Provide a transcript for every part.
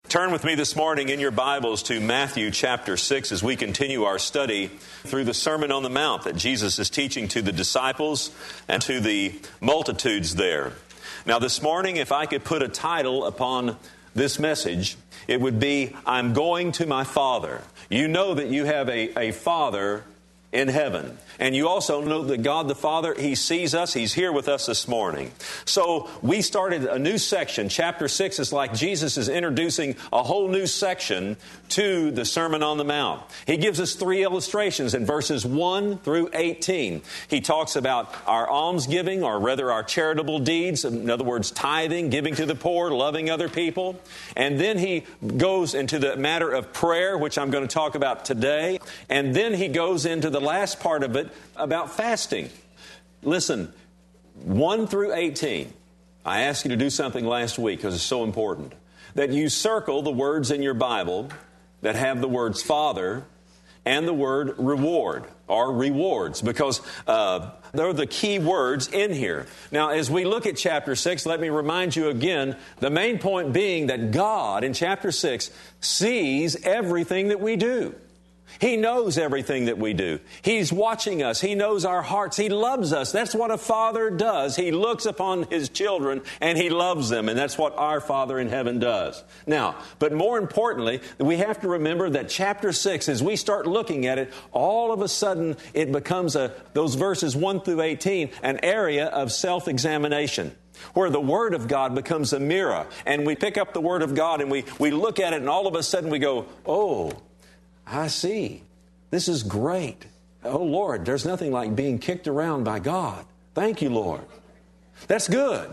Turn with me this morning in your Bibles to Matthew chapter 6 as we continue our study through the Sermon on the Mount that Jesus is teaching to the disciples and to the multitudes there. Now this morning, if I could put a title upon this message, it would be, I'm going to my Father. You know that you have a Father in heaven. And you also know that God the Father, He sees us. He's here with us this morning. So we started a new section. Chapter 6 is like Jesus is introducing a whole new section to the Sermon on the Mount. He gives us 3 illustrations in verses 1 through 18. He talks about our almsgiving, or rather our charitable deeds. In other words, tithing, giving to the poor, loving other people. And then He goes into the matter of prayer, which I'm going to talk about today. And then He goes into the last part of it about fasting. Listen, 1 through 18. I asked you to do something last week because it's so important. That you circle the words in your Bible that have the words Father and the word reward or rewards, because they're the key words in here. Now, as we look at chapter 6, let me remind you again, the main point being that God in chapter 6 sees everything that we do. He knows everything that we do. He's watching us. He knows our hearts. He loves us. That's what a father does. He looks upon his children and he loves them. And that's what our Father in heaven does. Now, but more importantly, we have to remember that chapter 6, as we start looking at it, all of a sudden it becomes those verses 1 through 18, an area of self-examination, where the Word of God becomes a mirror. And we pick up the Word of God and we look at it, and all of a sudden we go, oh, I see. This is great. Oh, Lord, there's nothing like being kicked around by God. Thank you, Lord. That's good.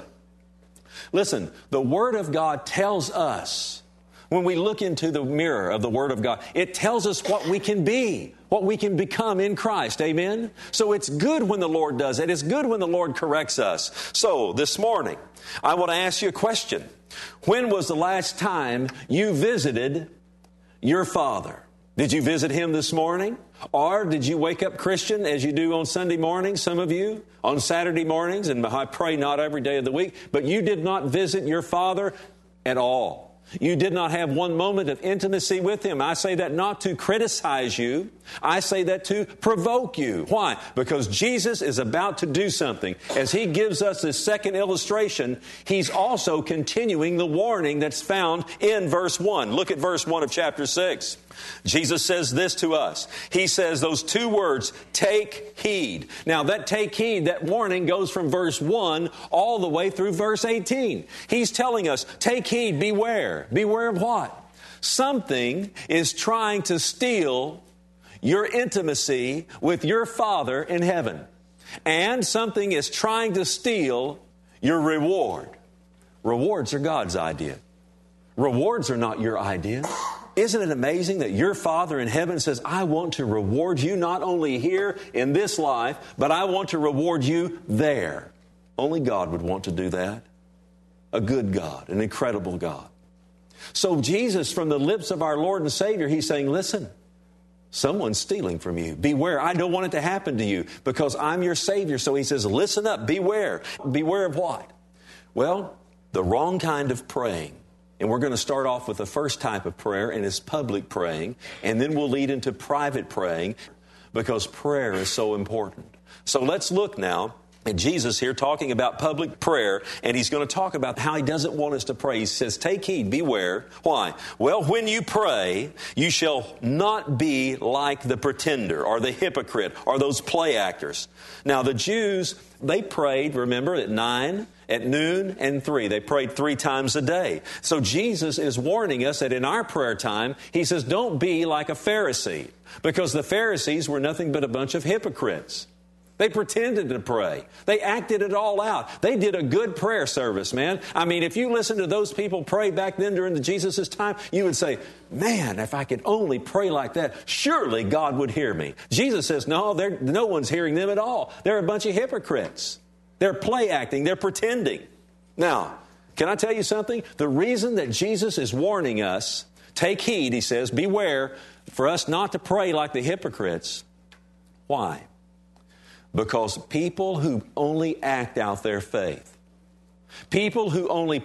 Listen, the Word of God tells us, when we look into the mirror of the Word of God, it tells us what we can be, what we can become in Christ. Amen? So it's good when the Lord does it. It's good when the Lord corrects us. So this morning, I want to ask you a question. When was the last time you visited your Father? Did you visit Him this morning? Or did you wake up Christian as you do on Sunday mornings, some of you, on Saturday mornings, and I pray not every day of the week, but you did not visit your Father at all. You did not have one moment of intimacy with Him. I say that not to criticize you. I say that to provoke you. Why? Because Jesus is about to do something. As He gives us this second illustration, He's also continuing the warning that's found in verse 1. Look at verse 1 of chapter 6. Jesus says this to us. He says those 2 words, take heed. Now that take heed, that warning goes from verse 1 all the way through verse 18. He's telling us, take heed, beware. Beware of what? Something is trying to steal your intimacy with your Father in heaven. And something is trying to steal your reward. Rewards are God's idea. Rewards are not your idea. Isn't it amazing that your Father in heaven says, I want to reward you not only here in this life, but I want to reward you there. Only God would want to do that. A good God, an incredible God. So Jesus, from the lips of our Lord and Savior, He's saying, listen, someone's stealing from you. Beware. I don't want it to happen to you because I'm your Savior. So He says, listen up, beware. Beware of what? Well, the wrong kind of praying. And we're going to start off with the first type of prayer, and it's public praying. And then we'll lead into private praying because prayer is so important. So let's look now at Jesus here talking about public prayer, and He's going to talk about how He doesn't want us to pray. He says, take heed, beware. Why? Well, when you pray, you shall not be like the pretender or the hypocrite or those play actors. Now, the Jews, they prayed, remember, at 9, at noon, and 3. They prayed 3 times a day. So Jesus is warning us that in our prayer time, He says, don't be like a Pharisee, because the Pharisees were nothing but a bunch of hypocrites. They pretended to pray. They acted it all out. They did a good prayer service, man. I mean, if you listen to those people pray back then during Jesus' time, you would say, man, if I could only pray like that, surely God would hear me. Jesus says, no, no one's hearing them at all. They're a bunch of hypocrites. They're play acting. They're pretending. Now, can I tell you something? The reason that Jesus is warning us, take heed, He says, beware, for us not to pray like the hypocrites. Why? Because people who only act out their faith, people who only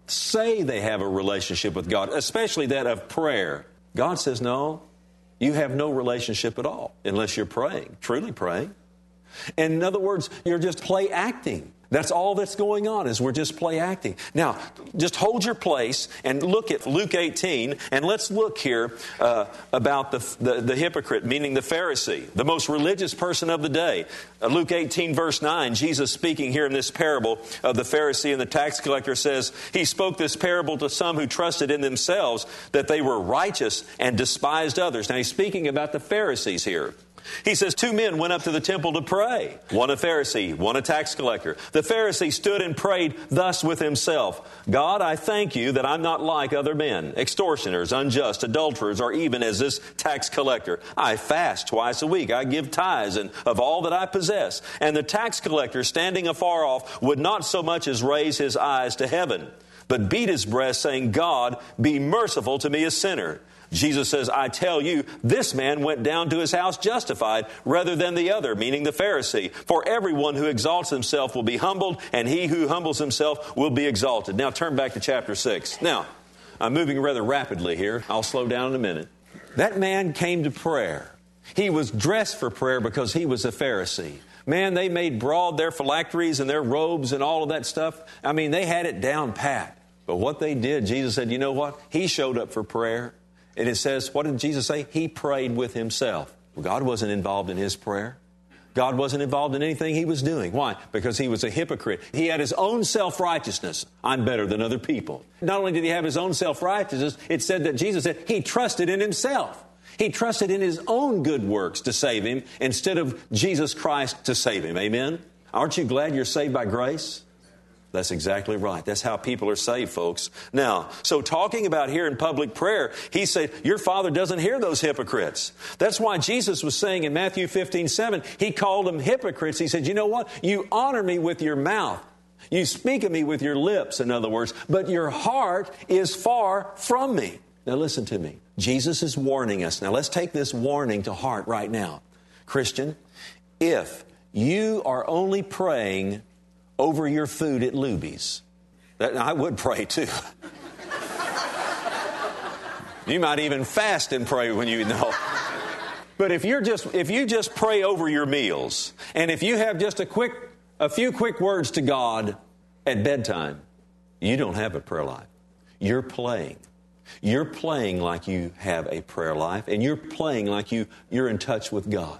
say they have a relationship with God, especially that of prayer. God says, no, you have no relationship at all unless you're praying, truly praying. And in other words, you're just play acting. That's all that's going on, is we're just play acting. Now, just hold your place and look at Luke 18, and let's look here about the hypocrite, meaning the Pharisee, the most religious person of the day. Luke 18, verse 9, Jesus speaking here in this parable of the Pharisee and the tax collector says, He spoke this parable to some who trusted in themselves that they were righteous and despised others. Now, He's speaking about the Pharisees here. He says, 2 men went up to the temple to pray. One a Pharisee, one a tax collector. The Pharisee stood and prayed thus with himself, God, I thank you that I'm not like other men, extortioners, unjust, adulterers, or even as this tax collector. I fast twice a week. I give tithes and of all that I possess. And the tax collector, standing afar off, would not so much as raise his eyes to heaven, but beat his breast, saying, God, be merciful to me, a sinner. Jesus says, I tell you, this man went down to his house justified rather than the other, meaning the Pharisee. For everyone who exalts himself will be humbled, and he who humbles himself will be exalted. Now turn back to chapter 6. Now, I'm moving rather rapidly here. I'll slow down in a minute. That man came to prayer. He was dressed for prayer because he was a Pharisee. Man, they made broad their phylacteries and their robes and all of that stuff. I mean, they had it down pat. But what they did, Jesus said, you know what? He showed up for prayer. And it says, what did Jesus say? He prayed with himself. Well, God wasn't involved in his prayer. God wasn't involved in anything he was doing. Why? Because he was a hypocrite. He had his own self-righteousness. I'm better than other people. Not only did he have his own self-righteousness, it said that Jesus said he trusted in himself. He trusted in his own good works to save him instead of Jesus Christ to save him. Amen? Aren't you glad you're saved by grace? That's exactly right. That's how people are saved, folks. Now, so talking about here in public prayer, he said, your Father doesn't hear those hypocrites. That's why Jesus was saying in Matthew 15:7, he called them hypocrites. He said, you know what? You honor me with your mouth. You speak of me with your lips, in other words, but your heart is far from me. Now listen to me. Jesus is warning us. Now let's take this warning to heart right now. Christian, if you are only praying over your food at Luby's. I would pray too. You might even fast and pray when you know. But if you just pray over your meals, and if you have just a few quick words to God at bedtime, you don't have a prayer life. You're playing. You're playing like you have a prayer life, and you're playing like you're in touch with God.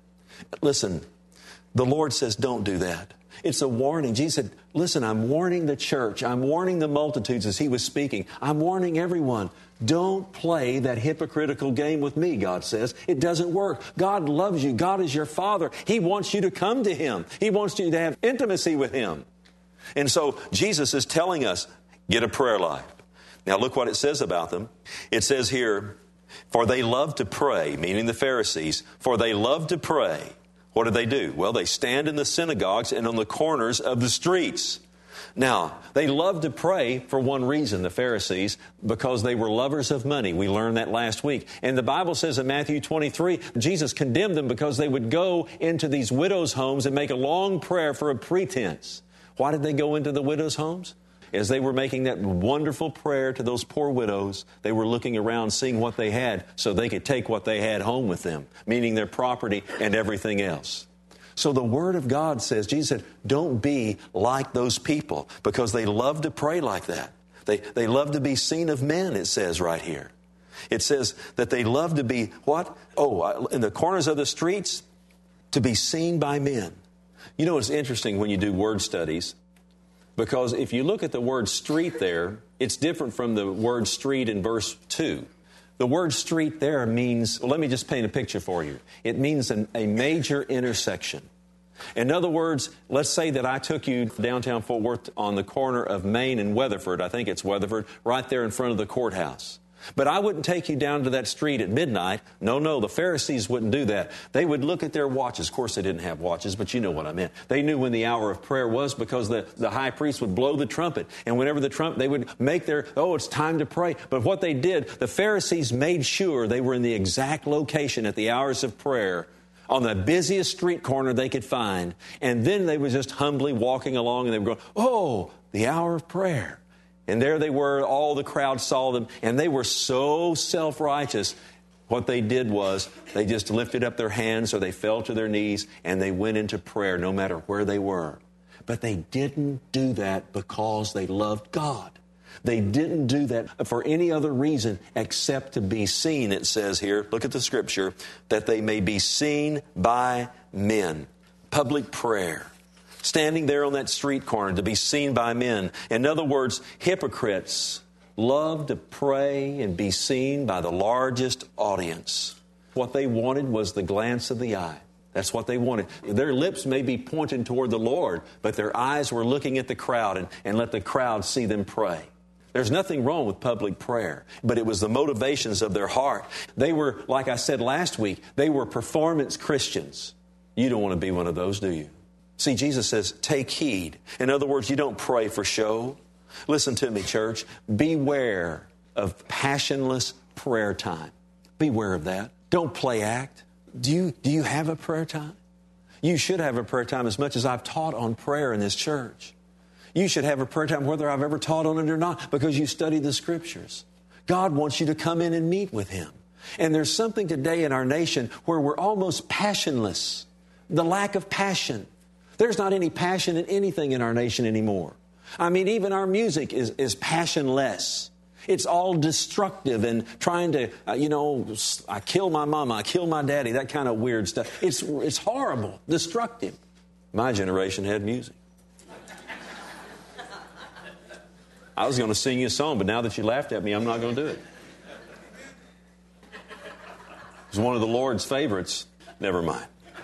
Listen, the Lord says don't do that. It's a warning. Jesus said, listen, I'm warning the church. I'm warning the multitudes as he was speaking. I'm warning everyone. Don't play that hypocritical game with me, God says. It doesn't work. God loves you. God is your Father. He wants you to come to Him. He wants you to have intimacy with Him. And so Jesus is telling us, get a prayer life. Now look what it says about them. It says here, for they love to pray, meaning the Pharisees, for they love to pray. What do they do? Well, they stand in the synagogues and on the corners of the streets. Now, they loved to pray for one reason, the Pharisees, because they were lovers of money. We learned that last week. And the Bible says in Matthew 23, Jesus condemned them because they would go into these widows' homes and make a long prayer for a pretense. Why did they go into the widows' homes? As they were making that wonderful prayer to those poor widows, they were looking around seeing what they had so they could take what they had home with them, meaning their property and everything else. So the Word of God says, Jesus said, don't be like those people because they love to pray like that. They love to be seen of men, it says right here. It says that they love to be, what? In the corners of the streets, to be seen by men. You know, it's interesting when you do word studies. Because if you look at the word street there, it's different from the word street in verse 2. The word street there means, well, let me just paint a picture for you. It means a major intersection. In other words, let's say that I took you downtown Fort Worth on the corner of Main and Weatherford. I think it's Weatherford, right there in front of the courthouse. But I wouldn't take you down to that street at midnight. No, the Pharisees wouldn't do that. They would look at their watches. Of course, they didn't have watches, but you know what I meant. They knew when the hour of prayer was because the high priest would blow the trumpet. And whenever the trumpet, they would make it's time to pray. But what they did, the Pharisees made sure they were in the exact location at the hours of prayer on the busiest street corner they could find. And then they were just humbly walking along and they were going, the hour of prayer. And there they were, all the crowd saw them, and they were so self-righteous. What they did was they just lifted up their hands or they fell to their knees and they went into prayer no matter where they were. But they didn't do that because they loved God. They didn't do that for any other reason except to be seen, it says here. Look at the scripture, that they may be seen by men. Public prayer. Standing there on that street corner to be seen by men. In other words, hypocrites love to pray and be seen by the largest audience. What they wanted was the glance of the eye. That's what they wanted. Their lips may be pointing toward the Lord, but their eyes were looking at the crowd and let the crowd see them pray. There's nothing wrong with public prayer, but it was the motivations of their heart. They were, like I said last week, they were performance Christians. You don't want to be one of those, do you? See, Jesus says, take heed. In other words, you don't pray for show. Listen to me, church. Beware of passionless prayer time. Beware of that. Don't play act. Do you have a prayer time? You should have a prayer time as much as I've taught on prayer in this church. You should have a prayer time whether I've ever taught on it or not because you study the Scriptures. God wants you to come in and meet with Him. And there's something today in our nation where we're almost passionless. The lack of passion. There's not any passion in anything in our nation anymore. I mean, even our music is passionless. It's all destructive and trying to, I kill my mama, I kill my daddy, that kind of weird stuff. It's horrible, destructive. My generation had music. I was going to sing you a song, but now that you laughed at me, I'm not going to do it. It was one of the Lord's favorites. Never mind.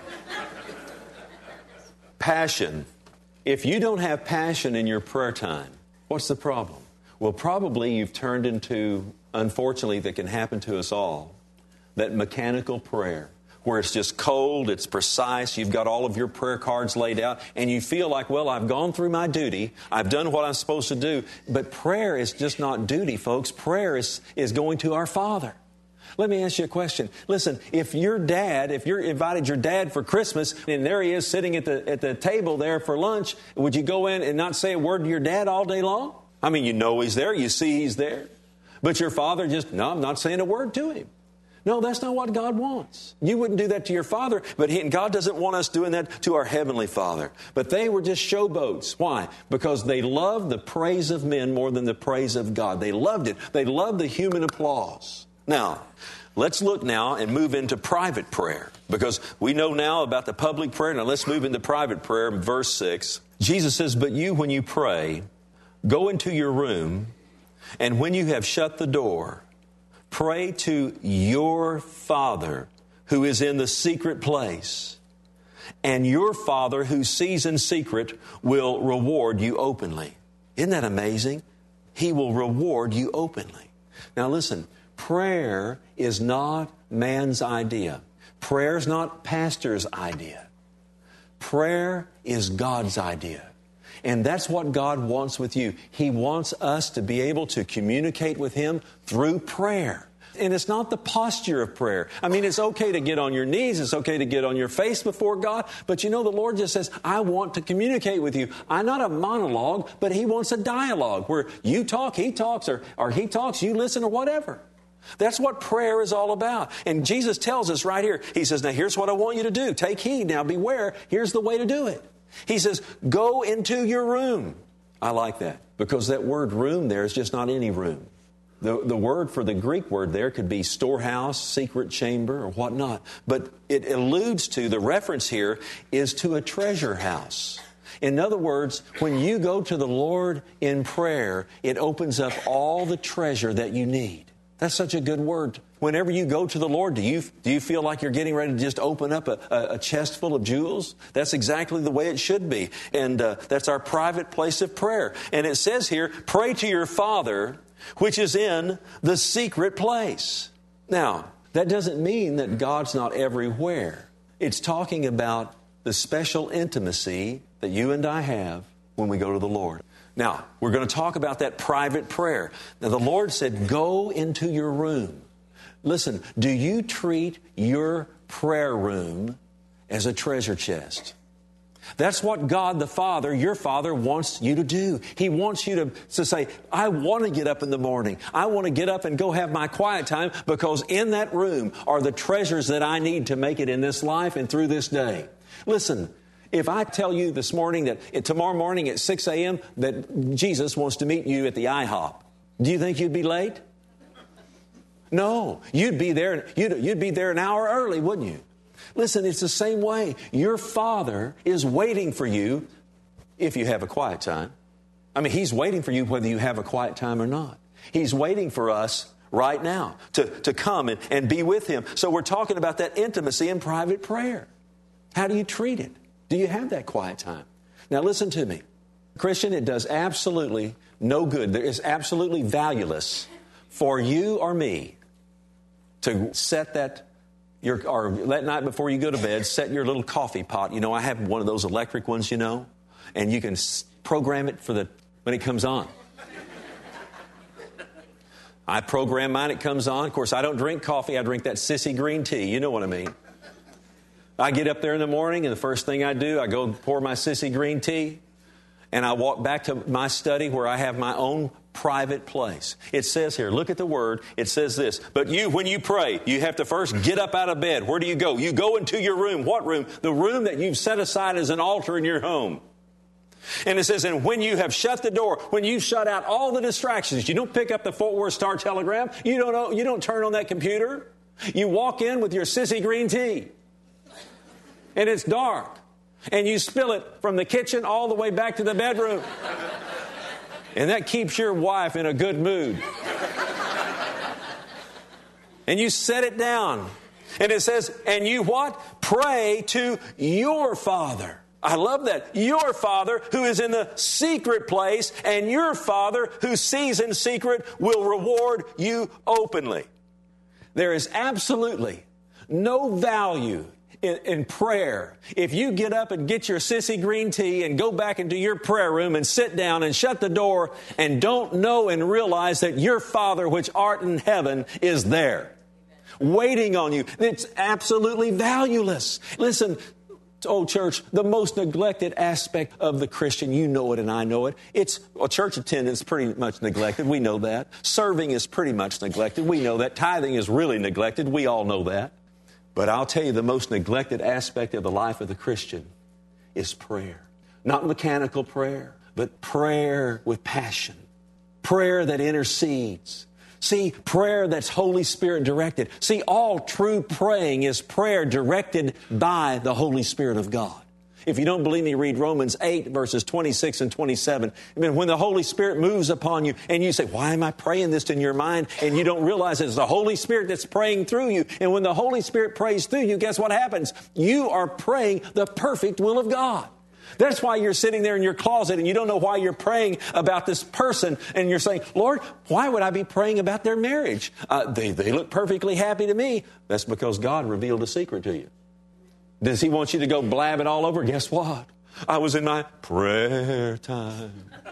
Passion. If you don't have passion in your prayer time, what's the problem? Well, probably you've turned into, unfortunately, that can happen to us all, that mechanical prayer, where it's just cold, it's precise, you've got all of your prayer cards laid out, and you feel like, well, I've gone through my duty, I've done what I'm supposed to do. But prayer is just not duty, folks. Prayer is going to our Father. Let me ask you a question. Listen, if you invited your dad for Christmas, and there he is sitting at the table there for lunch, would you go in and not say a word to your dad all day long? I mean, you know he's there, you see he's there. But your father no, I'm not saying a word to him. No, that's not what God wants. You wouldn't do that to your Father, but God doesn't want us doing that to our Heavenly Father. But they were just showboats. Why? Because they loved the praise of men more than the praise of God. They loved it. They loved the human applause. Now, let's look now and move into private prayer, because we know now about the public prayer. Now let's move into private prayer. Verse 6, Jesus says, but you, when you pray, go into your room, and when you have shut the door, pray to your Father who is in the secret place, and your Father who sees in secret will reward you openly. Isn't that amazing? He will reward you openly. Now listen, prayer is not man's idea. Prayer is not pastor's idea. Prayer is God's idea. And that's what God wants with you. He wants us to be able to communicate with Him through prayer. And it's not the posture of prayer. I mean, it's okay to get on your knees. It's okay to get on your face before God. But the Lord just says, I want to communicate with you. I'm not a monologue, but He wants a dialogue where you talk, He talks, or He talks, you listen, or whatever. That's what prayer is all about. And Jesus tells us right here, He says, now here's what I want you to do. Take heed. Now beware. Here's the way to do it. He says, go into your room. I like that, because that word room there is just not any room. The word for the Greek word there could be storehouse, secret chamber, or whatnot. But it alludes to, the reference here is to a treasure house. In other words, when you go to the Lord in prayer, it opens up all the treasure that you need. That's such a good word. Whenever you go to the Lord, do you feel like you're getting ready to just open up a chest full of jewels? That's exactly the way it should be. And that's our private place of prayer. And it says here, pray to your Father, which is in the secret place. Now, that doesn't mean that God's not everywhere. It's talking about the special intimacy that you and I have when we go to the Lord. Now, we're going to talk about that private prayer. Now, the Lord said, go into your room. Listen, do you treat your prayer room as a treasure chest? That's what God the Father, your Father, wants you to do. He wants you to say, I want to get up in the morning. I want to get up and go have my quiet time, because in that room are the treasures that I need to make it in this life and through this day. Listen, if I tell you this morning that tomorrow morning at 6 a.m. that Jesus wants to meet you at the IHOP, do you think you'd be late? No, you'd be there. You'd be there an hour early, wouldn't you? Listen, it's the same way. Your Father is waiting for you if you have a quiet time. I mean, He's waiting for you whether you have a quiet time or not. He's waiting for us right now to come and be with Him. So we're talking about that intimacy in private prayer. How do you treat it? Do you have that quiet time? Now listen to me. Christian, it does absolutely no good. There is absolutely valueless for you or me to set that night before you go to bed, set your little coffee pot. You know, I have one of those electric ones, you know, and you can program it when it comes on. I program mine, it comes on. Of course, I don't drink coffee. I drink that sissy green tea. You know what I mean. I get up there in the morning, and the first thing I do, I go pour my sissy green tea, and I walk back to my study where I have my own private place. It says here, look at the word, it says this, but when you pray, you have to first get up out of bed. Where do you go? You go into your room. What room? The room that you've set aside as an altar in your home. And it says, and when you have shut the door, when you've shut out all the distractions, you don't pick up the Fort Worth Star-Telegram, you don't turn on that computer. You walk in with your sissy green tea. And it's dark. And you spill it from the kitchen all the way back to the bedroom. And that keeps your wife in a good mood. And you set it down. And it says, and you what? Pray to your Father. I love that. Your Father who is in the secret place, and your Father who sees in secret will reward you openly. There is absolutely no value in prayer if you get up and get your sissy green tea and go back into your prayer room and sit down and shut the door and don't know and realize that your Father which art in heaven is there waiting on you. It's absolutely valueless. Listen, church, the most neglected aspect of the Christian, you know it and I know it. Church attendance is pretty much neglected. We know that. Serving is pretty much neglected. We know that. Tithing is really neglected. We all know that. But I'll tell you, the most neglected aspect of the life of the Christian is prayer. Not mechanical prayer, but prayer with passion. Prayer that intercedes. See, prayer that's Holy Spirit directed. See, all true praying is prayer directed by the Holy Spirit of God. If you don't believe me, read Romans 8, verses 26 and 27. I mean, when the Holy Spirit moves upon you and you say, why am I praying this in your mind? And you don't realize it's the Holy Spirit that's praying through you. And when the Holy Spirit prays through you, guess what happens? You are praying the perfect will of God. That's why you're sitting there in your closet and you don't know why you're praying about this person. And you're saying, Lord, why would I be praying about their marriage? They look perfectly happy to me. That's because God revealed a secret to you. Does He want you to go blab it all over? Guess what? I was in my prayer time.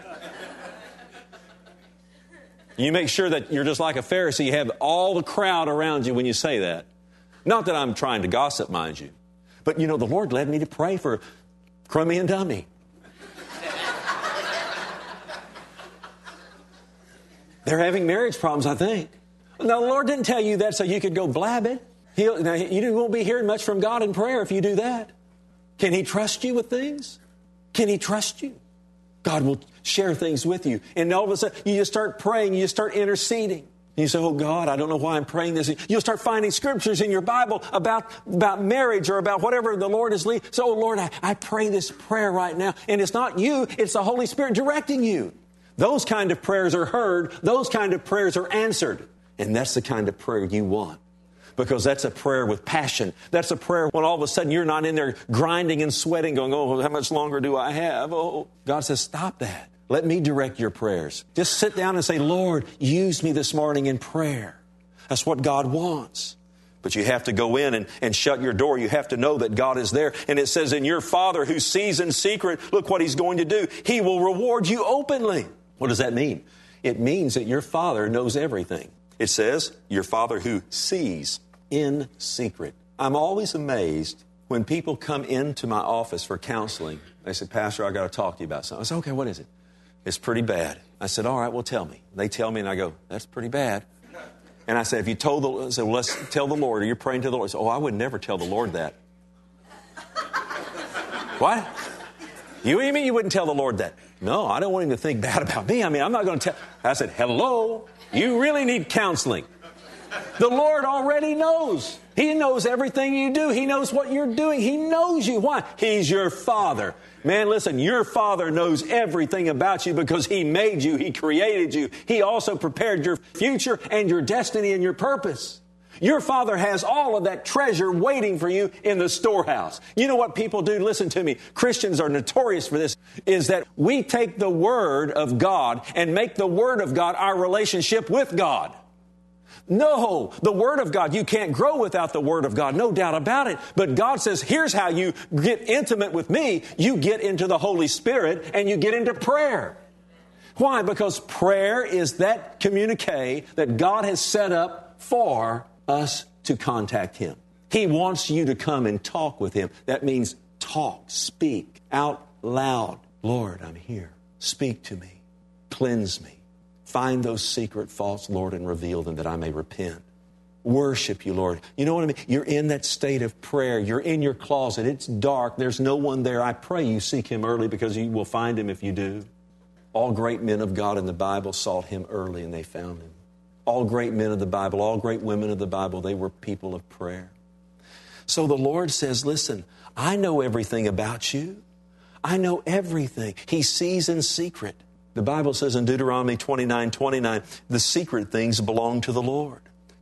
You make sure that you're just like a Pharisee. You have all the crowd around you when you say that. Not that I'm trying to gossip, mind you. But, the Lord led me to pray for Crummy and Dummy. They're having marriage problems, I think. No, the Lord didn't tell you that so you could go blab it. You won't be hearing much from God in prayer if you do that. Can He trust you with things? Can He trust you? God will share things with you. And all of a sudden, you just start praying, you just start interceding. You say, oh God, I don't know why I'm praying this. You'll start finding scriptures in your Bible about marriage or about whatever the Lord is leading. So, oh Lord, I pray this prayer right now. And it's not you, it's the Holy Spirit directing you. Those kind of prayers are heard. Those kind of prayers are answered. And that's the kind of prayer you want. Because that's a prayer with passion. That's a prayer when all of a sudden you're not in there grinding and sweating going, oh, how much longer do I have? Oh, God says, stop that. Let me direct your prayers. Just sit down and say, Lord, use me this morning in prayer. That's what God wants. But you have to go in and shut your door. You have to know that God is there. And it says, and your Father who sees in secret, look what He's going to do. He will reward you openly. What does that mean? It means that your Father knows everything. It says, your Father who sees in secret. I'm always amazed When people come into my office for counseling, they say, Pastor, I got to talk to you about something. I say, okay, what is it? It's pretty bad. I said, all right, well, tell me. They tell me, and I go, that's pretty bad. And I said, if you told the Lord, I said, well, let's tell the Lord, or you're praying to the Lord. I said, oh, I would never tell the Lord that. What? You mean you wouldn't tell the Lord that? No, I don't want him to think bad about me. I mean, I'm not going to tell. I said, hello, you really need counseling. The Lord already knows. He knows everything you do. He knows what you're doing. He knows you. Why? He's your Father. Man, listen, your Father knows everything about you because He made you. He created you. He also prepared your future and your destiny and your purpose. Your Father has all of that treasure waiting for you in the storehouse. You know what people do? Listen to me. Christians are notorious for this, is that we take the Word of God and make the Word of God our relationship with God. No, the Word of God, you can't grow without the Word of God, no doubt about it. But God says, here's how you get intimate with me. You get into the Holy Spirit and you get into prayer. Why? Because prayer is that communique that God has set up for us to contact Him. He wants you to come and talk with Him. That means talk, speak out loud. Lord, I'm here. Speak to me. Cleanse me. Find those secret faults, Lord, and reveal them that I may repent. Worship you, Lord. You know what I mean? You're in that state of prayer. You're in your closet. It's dark. There's no one there. I pray you seek Him early because you will find Him if you do. All great men of God in the Bible sought Him early and they found Him. All great men of the Bible, all great women of the Bible, they were people of prayer. So the Lord says, listen, I know everything about you. I know everything. He sees in secret. The Bible says in Deuteronomy 29:29, the secret things belong to the Lord.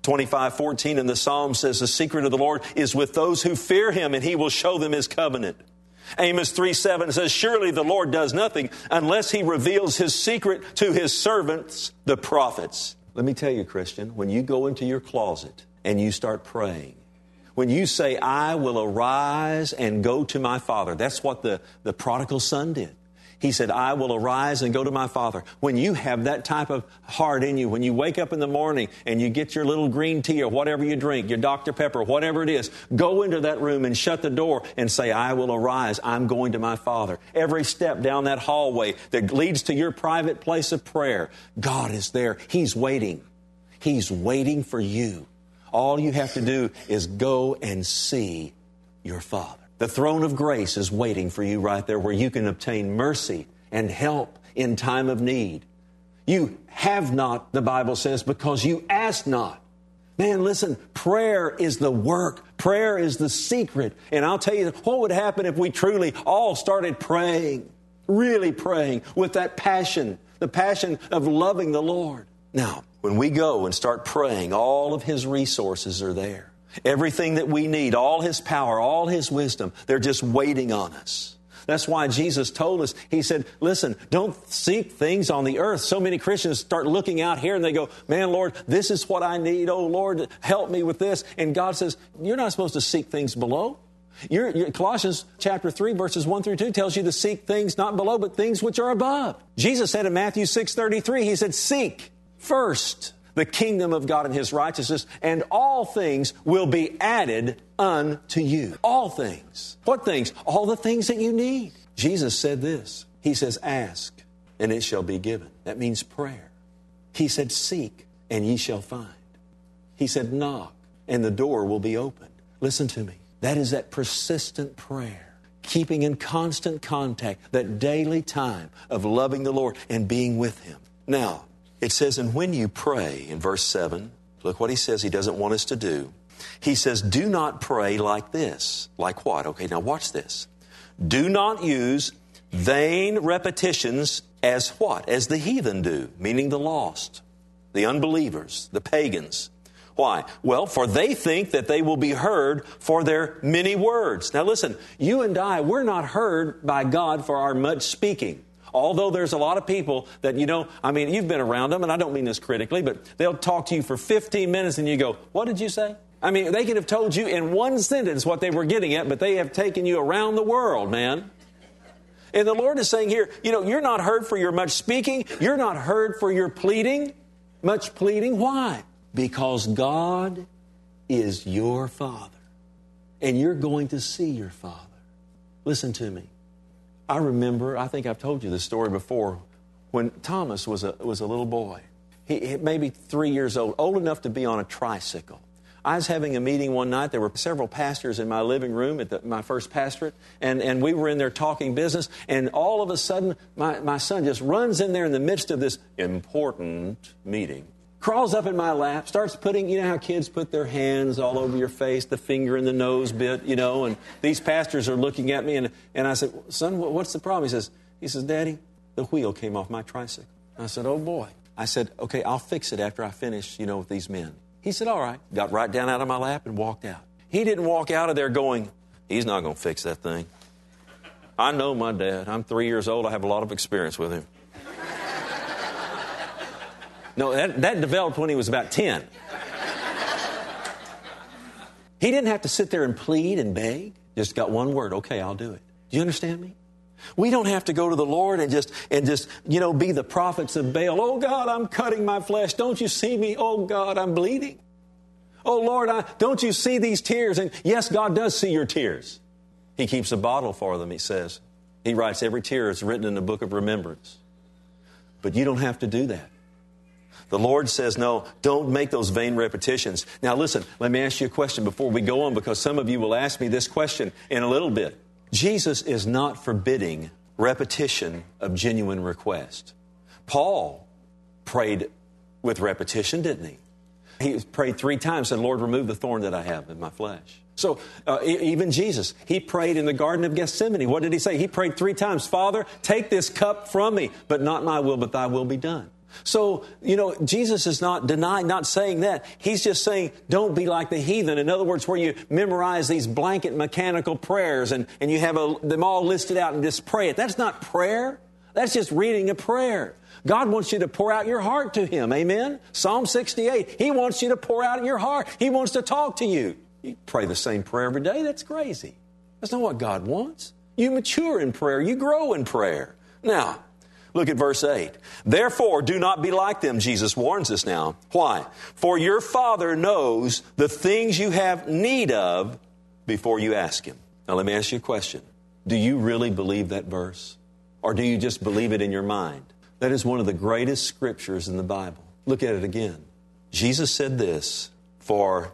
25:14 in the Psalm says, the secret of the Lord is with those who fear Him, and He will show them His covenant. Amos 3:7 says, surely the Lord does nothing unless He reveals His secret to His servants, the prophets. Let me tell you, Christian, when you go into your closet and you start praying, when you say, I will arise and go to my Father, that's what the prodigal son did. He said, I will arise and go to my Father. When you have that type of heart in you, when you wake up in the morning and you get your little green tea or whatever you drink, your Dr. Pepper, whatever it is, go into that room and shut the door and say, I will arise. I'm going to my Father. Every step down that hallway that leads to your private place of prayer, God is there. He's waiting. He's waiting for you. All you have to do is go and see your Father. The throne of grace is waiting for you right there where you can obtain mercy and help in time of need. You have not, the Bible says, because you ask not. Man, listen, prayer is the work. Prayer is the secret. And I'll tell you what would happen if we truly all started praying, really praying with that passion, the passion of loving the Lord. Now, when we go and start praying, all of His resources are there. Everything that we need, all His power, all His wisdom, they're just waiting on us. That's why Jesus told us, He said, listen, don't seek things on the earth. So many Christians start looking out here and they go, man, Lord, this is what I need. Oh, Lord, help me with this. And God says, you're not supposed to seek things below. Colossians chapter 3, verses 1 through 2 tells you to seek things not below, but things which are above. Jesus said in Matthew 6:33, He said, seek first the kingdom of God and His righteousness, and all things will be added unto you. All things. What things? All the things that you need. Jesus said this. He says, ask, and it shall be given. That means prayer. He said, seek, and ye shall find. He said, knock, and the door will be opened. Listen to me. That is that persistent prayer, keeping in constant contact, that daily time of loving the Lord and being with Him. Now, it says, and when you pray, in verse 7, look what He says He doesn't want us to do. He says, do not pray like this. Like what? Okay, now watch this. Do not use vain repetitions as what? As the heathen do, meaning the lost, the unbelievers, the pagans. Why? Well, for they think that they will be heard for their many words. Now listen, you and I, we're not heard by God for our much speaking. Although there's a lot of people that, you've been around them, and I don't mean this critically, but they'll talk to you for 15 minutes and you go, what did you say? They could have told you in one sentence what they were getting at, but they have taken you around the world, man. And the Lord is saying here, you're not heard for your much speaking. You're not heard for your pleading, much pleading. Why? Because God is your Father. and you're going to see your Father. Listen to me. I remember, I think I've told you this story before, when Thomas was a little boy. He maybe 3 years old enough to be on a tricycle. I was having a meeting one night. There were several pastors in my living room at my first pastorate, and we were in there talking business, and all of a sudden, my son just runs in there in the midst of this important meeting, crawls up in my lap, starts putting, you know how kids put their hands all over your face, the finger in the nose bit, you know, and these pastors are looking at me, and I said, son, what's the problem? He says, Daddy, the wheel came off my tricycle. I said, oh boy. I said, okay, I'll fix it after I finish, you know, with these men. He said, all right. Got right down out of my lap and walked out. He didn't walk out of there going, he's not going to fix that thing. I know my dad. I'm 3 years old. I have a lot of experience with him. No, that developed when he was about 10. He didn't have to sit there and plead and beg. Just got one word, okay, I'll do it. Do you understand me? We don't have to go to the Lord and just you know, be the prophets of Baal. Oh, God, I'm cutting my flesh. Don't you see me? Oh, God, I'm bleeding. Oh, Lord, don't you see these tears? And yes, God does see your tears. He keeps a bottle for them, he says. He writes every tear is written in the book of remembrance. But you don't have to do that. The Lord says, no, don't make those vain repetitions. Now, listen, let me ask you a question before we go on, because some of you will ask me this question in a little bit. Jesus is not forbidding repetition of genuine request. Paul prayed with repetition, didn't he? He prayed 3 times, said, Lord, remove the thorn that I have in my flesh. So even Jesus, he prayed in the Garden of Gethsemane. What did he say? He prayed 3 times, Father, take this cup from me, but not my will, but thy will be done. So, you know, Jesus is not denying, not saying that. He's just saying, don't be like the heathen. In other words, where you memorize these blanket mechanical prayers and you have them all listed out and just pray it. That's not prayer. That's just reading a prayer. God wants you to pour out your heart to Him. Amen? Psalm 68. He wants you to pour out your heart. He wants to talk to you. You pray the same prayer every day. That's crazy. That's not what God wants. You mature in prayer. You grow in prayer. Now, look at verse 8. Therefore, do not be like them, Jesus warns us now. Why? For your Father knows the things you have need of before you ask Him. Now, let me ask you a question. Do you really believe that verse? Or do you just believe it in your mind? That is one of the greatest scriptures in the Bible. Look at it again. Jesus said this, for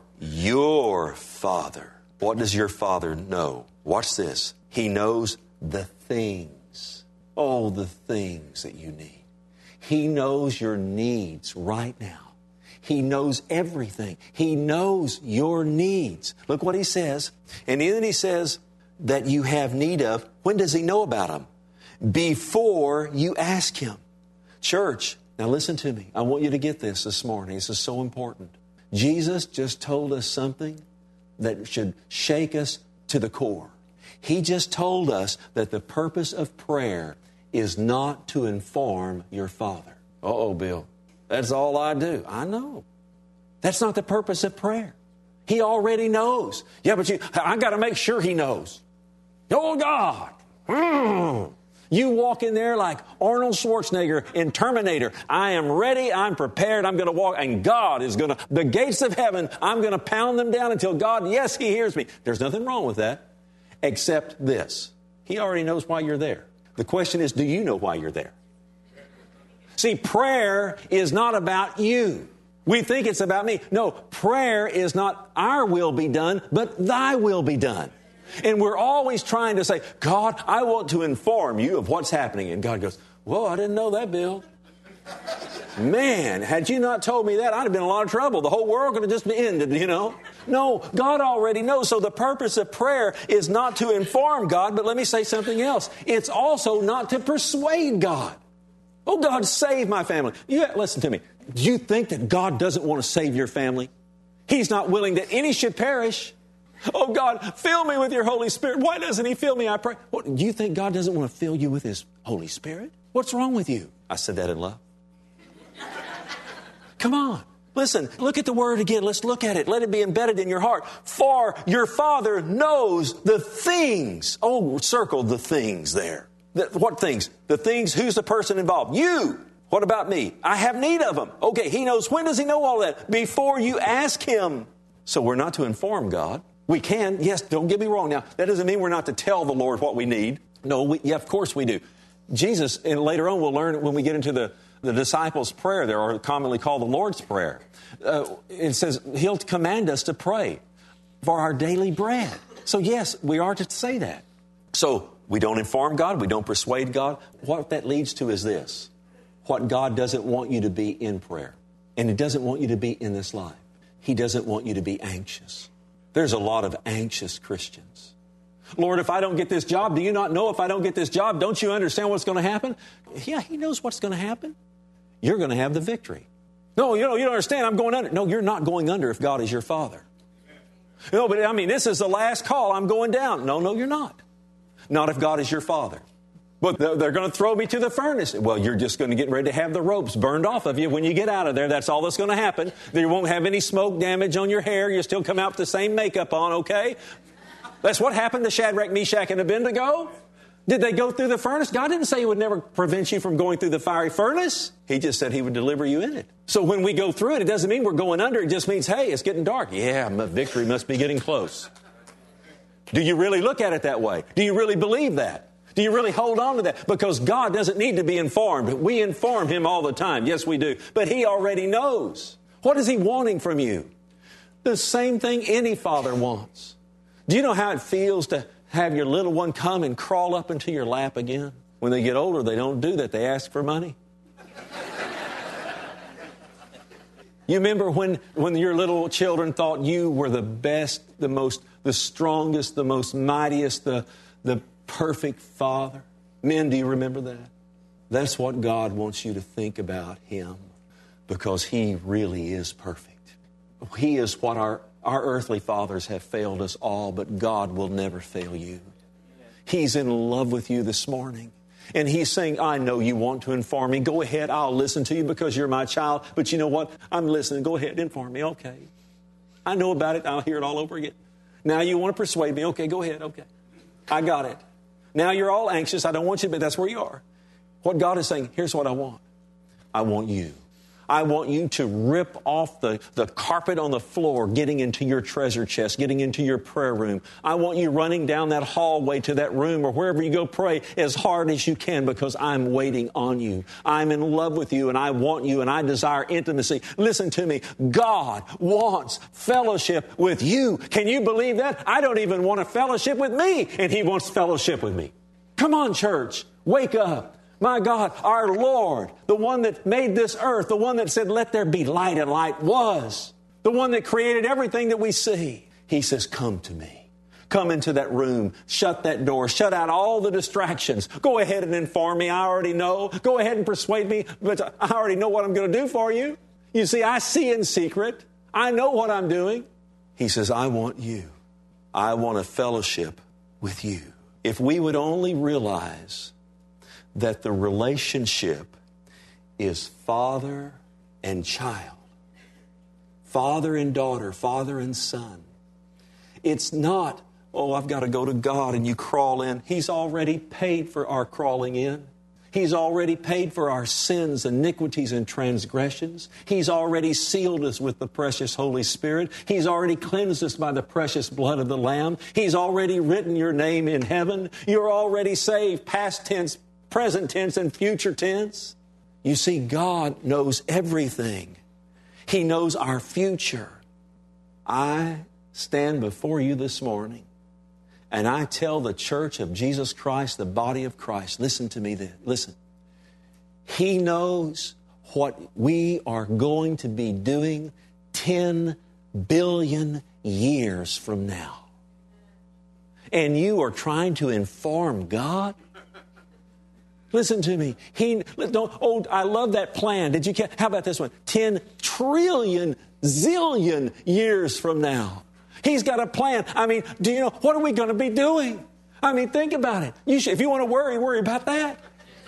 your Father. What does your Father know? Watch this. He knows the things. Oh, the things that you need. He knows your needs right now. He knows everything. He knows your needs. Look what He says. And then He says that you have need of. When does He know about them? Before you ask Him. Church, now listen to me. I want you to get this morning. This is so important. Jesus just told us something that should shake us to the core. He just told us that the purpose of prayer is not to inform your Father. Uh-oh, Bill. That's all I do. I know. That's not the purpose of prayer. He already knows. Yeah, but I got to make sure He knows. Oh, God. You walk in there like Arnold Schwarzenegger in Terminator. I am ready. I'm prepared. I'm going to walk. And God is going to, the gates of heaven, I'm going to pound them down until God, yes, He hears me. There's nothing wrong with that except this. He already knows why you're there. The question is, do you know why you're there? See, prayer is not about you. We think it's about me. No, prayer is not our will be done, but thy will be done. And we're always trying to say, God, I want to inform you of what's happening. And God goes, whoa, I didn't know that, Bill. Man, had you not told me that, I'd have been in a lot of trouble. The whole world could have just been ended, you know. No, God already knows. So the purpose of prayer is not to inform God, but let me say something else. It's also not to persuade God. Oh, God, save my family. Listen to me. Do you think that God doesn't want to save your family? He's not willing that any should perish. Oh, God, fill me with your Holy Spirit. Why doesn't He fill me, I pray? What, do you think God doesn't want to fill you with His Holy Spirit? What's wrong with you? I said that in love. Come on. Listen, look at the word again. Let's look at it. Let it be embedded in your heart. For your Father knows the things. Oh, circle the things there. What things? The things, who's the person involved? You. What about me? I have need of them. Okay, He knows. When does He know all that? Before you ask Him. So we're not to inform God. We can. Yes, don't get me wrong. Now, that doesn't mean we're not to tell the Lord what we need. No, yeah, of course we do. Jesus, and later on we'll learn when we get into the disciples' prayer, they are commonly called the Lord's Prayer. It says He'll command us to pray for our daily bread. So yes, we are to say that. So we don't inform God, we don't persuade God. What that leads to is this. What God doesn't want you to be in prayer. And He doesn't want you to be in this life. He doesn't want you to be anxious. There's a lot of anxious Christians. Lord, if I don't get this job, do you not know if I don't get this job, don't you understand what's going to happen? Yeah, He knows what's going to happen. You're going to have the victory. No, you don't understand. I'm going under. No, you're not going under if God is your Father. No, but I mean, this is the last call. I'm going down. No, you're not. Not if God is your Father. But they're going to throw me to the furnace. Well, you're just going to get ready to have the ropes burned off of you when you get out of there. That's all that's going to happen. You won't have any smoke damage on your hair. You still come out with the same makeup on, okay? That's what happened to Shadrach, Meshach, and Abednego. Did they go through the furnace? God didn't say He would never prevent you from going through the fiery furnace. He just said He would deliver you in it. So when we go through it, it doesn't mean we're going under. It just means, hey, it's getting dark. Yeah, my victory must be getting close. Do you really look at it that way? Do you really believe that? Do you really hold on to that? Because God doesn't need to be informed. We inform Him all the time. Yes, we do. But He already knows. What is He wanting from you? The same thing any father wants. Do you know how it feels to have your little one come and crawl up into your lap again? When they get older, they don't do that. They ask for money. You remember when your little children thought you were the best, the strongest, the most mightiest, the perfect father? Men, do you remember that? That's what God wants you to think about Him, because He really is perfect. He is what our earthly fathers have failed us all, but God will never fail you. He's in love with you this morning. And He's saying, I know you want to inform me. Go ahead, I'll listen to you because you're my child. But you know what? I'm listening. Go ahead, inform me. Okay. I know about it. I'll hear it all over again. Now you want to persuade me. Okay, go ahead. Okay. I got it. Now you're all anxious. I don't want you, but that's where you are. What God is saying, here's what I want. I want you. I want you to rip off the carpet on the floor, getting into your treasure chest, getting into your prayer room. I want you running down that hallway to that room or wherever you go pray as hard as you can, because I'm waiting on you. I'm in love with you, and I want you, and I desire intimacy. Listen to me. God wants fellowship with you. Can you believe that? I don't even want a fellowship with me, and He wants fellowship with me. Come on, church. Wake up. My God, our Lord, the one that made this earth, the one that said, let there be light, and light was, the one that created everything that we see. He says, come to me. Come into that room. Shut that door. Shut out all the distractions. Go ahead and inform me. I already know. Go ahead and persuade me, but I already know what I'm going to do for you. You see, I see in secret. I know what I'm doing. He says, I want you. I want a fellowship with you. If we would only realize that the relationship is father and child, father and daughter, father and son. It's not, oh, I've got to go to God and you crawl in. He's already paid for our crawling in. He's already paid for our sins, iniquities, and transgressions. He's already sealed us with the precious Holy Spirit. He's already cleansed us by the precious blood of the Lamb. He's already written your name in heaven. You're already saved, past tense, present tense, and future tense. You see, God knows everything. He knows our future. I stand before you this morning, and I tell the church of Jesus Christ, the body of Christ, listen to me then. Listen. He knows what we are going to be doing 10 billion years from now. And you are trying to inform God? Listen to me. I love that plan. How about this one? 10 trillion zillion years from now. He's got a plan. I mean, do you know, what are we going to be doing? I mean, think about it. If you want to worry about that.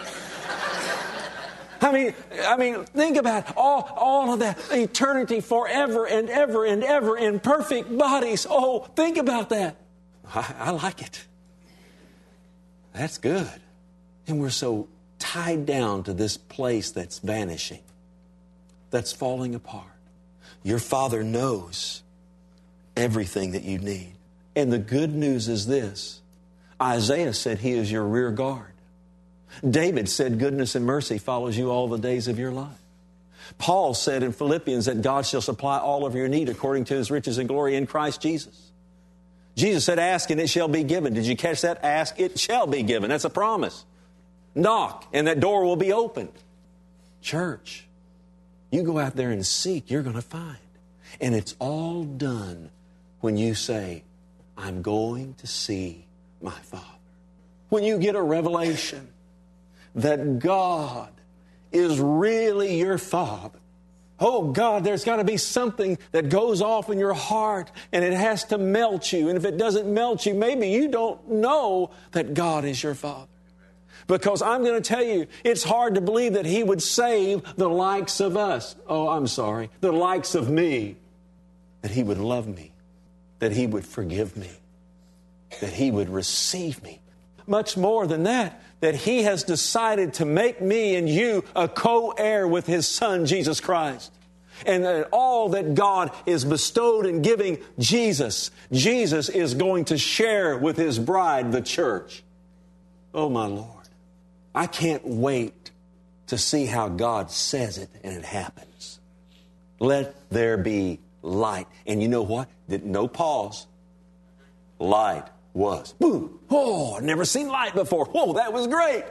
I mean, think about it. All of that. Eternity forever and ever and ever in perfect bodies. Oh, think about that. I like it. That's good. And we're so tied down to this place that's vanishing, that's falling apart. Your Father knows everything that you need. And the good news is this. Isaiah said He is your rear guard. David said goodness and mercy follows you all the days of your life. Paul said in Philippians that God shall supply all of your need according to His riches and glory in Christ Jesus. Jesus said, ask and it shall be given. Did you catch that? Ask, it shall be given. That's a promise. Knock and that door will be opened. Church, you go out there and seek, you're going to find. And it's all done when you say, I'm going to see my Father. When you get a revelation that God is really your Father. Oh God, there's got to be something that goes off in your heart and it has to melt you. And if it doesn't melt you, maybe you don't know that God is your Father. Because I'm going to tell you, it's hard to believe that He would save the likes of us. Oh, I'm sorry. The likes of me. That He would love me. That He would forgive me. That He would receive me. Much more than that, that He has decided to make me and you a co-heir with His Son, Jesus Christ. And that all that God is bestowed in giving Jesus, Jesus is going to share with His bride, the church. Oh, my Lord. I can't wait to see how God says it and it happens. Let there be light. And you know what? No pause. Light was. Boom. Oh, I've never seen light before. Whoa, that was great.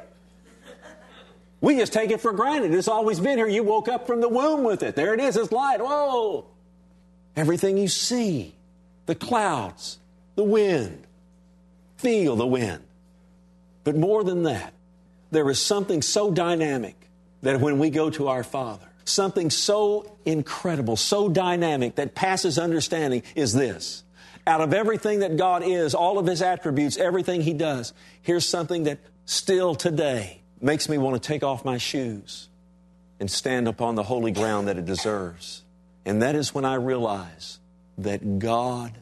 We just take it for granted. It's always been here. You woke up from the womb with it. There it is. It's light. Whoa. Everything you see, the clouds, the wind, feel the wind. But more than that, there is something so dynamic that when we go to our Father, something so incredible, so dynamic that passes understanding is this. Out of everything that God is, all of His attributes, everything He does, here's something that still today makes me want to take off my shoes and stand upon the holy ground that it deserves. And that is when I realize that God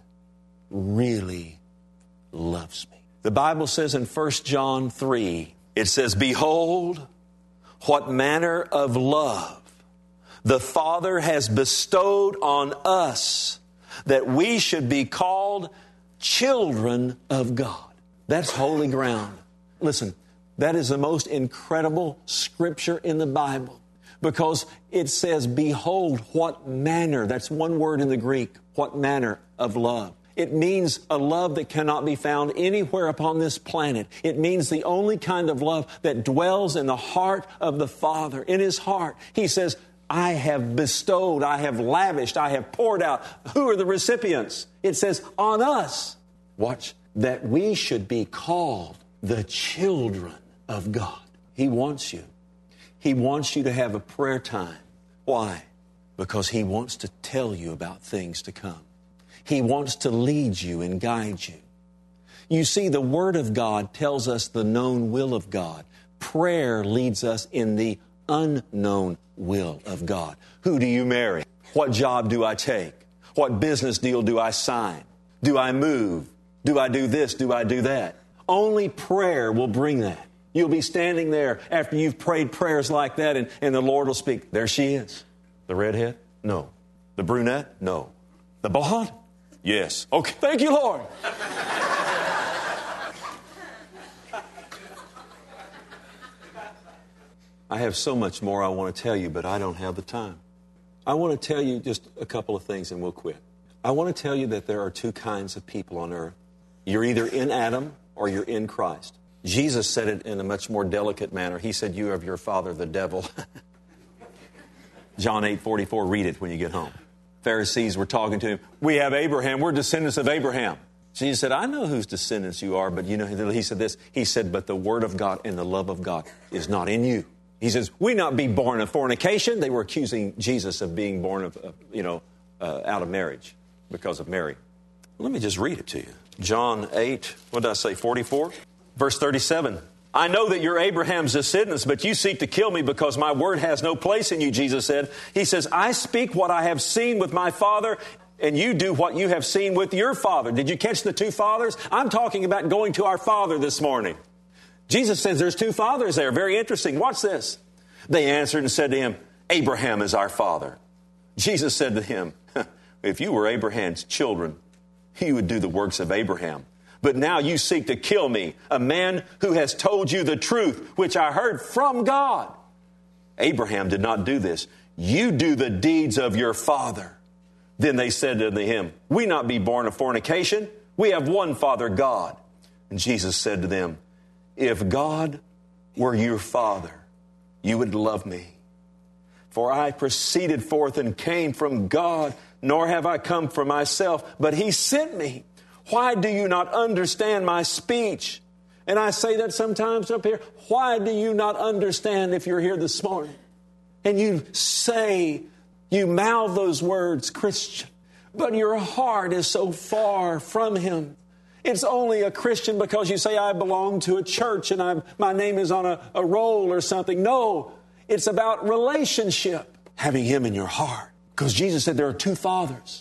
really loves me. The Bible says in 1 John 3, it says, behold, what manner of love the Father has bestowed on us, that we should be called children of God. That's holy ground. Listen, that is the most incredible scripture in the Bible because it says, behold, what manner, that's one word in the Greek, what manner of love. It means a love that cannot be found anywhere upon this planet. It means the only kind of love that dwells in the heart of the Father, in His heart. He says, I have bestowed, I have lavished, I have poured out. Who are the recipients? It says, on us. Watch, that we should be called the children of God. He wants you. He wants you to have a prayer time. Why? Because He wants to tell you about things to come. He wants to lead you and guide you. You see, the Word of God tells us the known will of God. Prayer leads us in the unknown will of God. Who do you marry? What job do I take? What business deal do I sign? Do I move? Do I do this? Do I do that? Only prayer will bring that. You'll be standing there after you've prayed prayers like that and the Lord will speak. There she is. The redhead? No. The brunette? No. The blonde? Yes. Okay. Thank you, Lord. I have so much more I want to tell you, but I don't have the time. I want to tell you just a couple of things and we'll quit. I want to tell you that there are two kinds of people on earth. You're either in Adam or you're in Christ. Jesus said it in a much more delicate manner. He said, you have your father, the devil. John 8:44, read it when you get home. Pharisees were talking to him. We have Abraham. We're descendants of Abraham. Jesus said, I know whose descendants you are, but you know, he said this. He said, but the word of God and the love of God is not in you. He says, we not be born of fornication. They were accusing Jesus of being born of, out of marriage because of Mary. Let me just read it to you. John 8, what did I say, 44? Verse 37. I know that you're Abraham's descendants, but you seek to kill me because my word has no place in you, Jesus said. He says, I speak what I have seen with my Father, and you do what you have seen with your father. Did you catch the two fathers? I'm talking about going to our Father this morning. Jesus says there's two fathers there. Very interesting. Watch this. They answered and said to him, Abraham is our father. Jesus said to him, if you were Abraham's children, you would do the works of Abraham. But now you seek to kill me, a man who has told you the truth, which I heard from God. Abraham did not do this. You do the deeds of your father. Then they said unto him, we not be born of fornication. We have one Father, God. And Jesus said to them, if God were your Father, you would love me. For I proceeded forth and came from God, nor have I come for myself, but He sent me. Why do you not understand my speech? And I say that sometimes up here. Why do you not understand if you're here this morning? And you say, you mouth those words, Christian, but your heart is so far from Him. It's only a Christian because you say, I belong to a church and my name is on a roll or something. No, it's about relationship, having Him in your heart. Because Jesus said there are two fathers.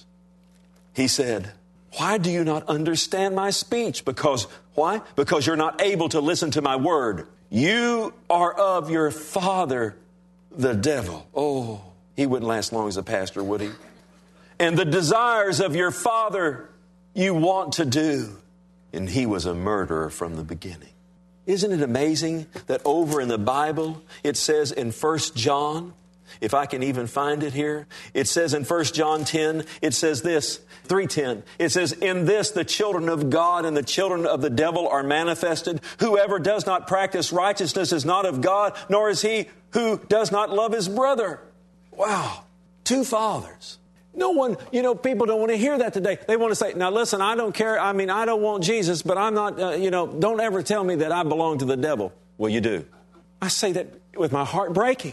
He said, why do you not understand my speech? Why? Because you're not able to listen to my word. You are of your father, the devil. Oh, he wouldn't last long as a pastor, would he? And the desires of your father you want to do. And he was a murderer from the beginning. Isn't it amazing that over in the Bible, it says in 1 John, if I can even find it here, it says in 1 John 10, it says this, 3:10, it says, in this the children of God and the children of the devil are manifested. Whoever does not practice righteousness is not of God, nor is he who does not love his brother. Wow, two fathers. No one, people don't want to hear that today. They want to say, now listen, I don't care. I don't want Jesus, but I'm not, don't ever tell me that I belong to the devil. Well, you do. I say that with my heart breaking.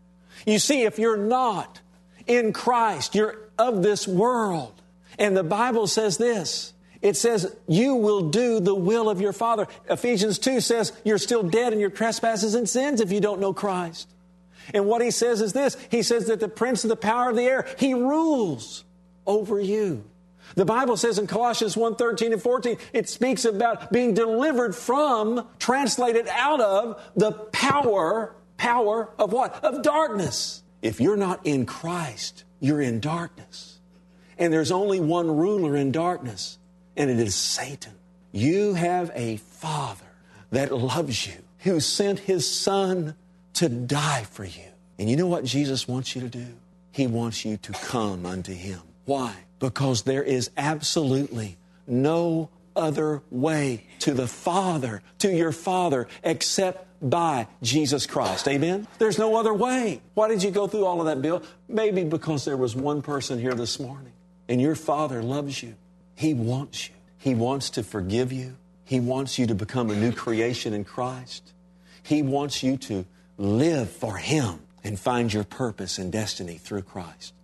You see, if you're not in Christ, you're of this world. And the Bible says this. It says, you will do the will of your Father. Ephesians 2 says, you're still dead in your trespasses and sins if you don't know Christ. And what he says is this. He says that the prince of the power of the air, he rules over you. The Bible says in Colossians 1:13 and 14, it speaks about being delivered from, translated out of, the power of what? Of darkness. If you're not in Christ, you're in darkness. And there's only one ruler in darkness, and it is Satan. You have a Father that loves you, who sent His Son to die for you. And you know what Jesus wants you to do? He wants you to come unto Him. Why? Because there is absolutely no other way to the Father, to your Father, except by Jesus Christ. Amen? There's no other way. Why did you go through all of that, Bill? Maybe because there was one person here this morning, and your Father loves you. He wants you. He wants to forgive you. He wants you to become a new creation in Christ. He wants you to live for Him and find your purpose and destiny through Christ.